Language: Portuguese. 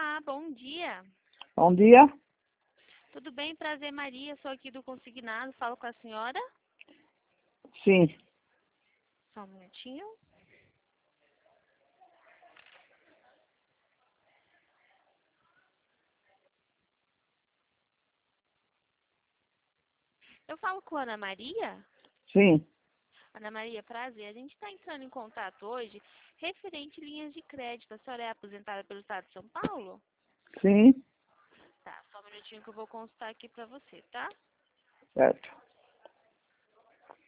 Olá, bom dia. Bom dia. Tudo bem? Prazer, Maria. Sou aqui do Consignado. Falo com a senhora. Sim. Só um minutinho. Eu falo com a Ana Maria. Sim. Ana Maria, prazer. A gente está entrando em contato hoje referente linhas de crédito. A senhora é aposentada pelo Estado de São Paulo? Sim. Tá, só um minutinho que eu vou consultar aqui para você, tá? Certo.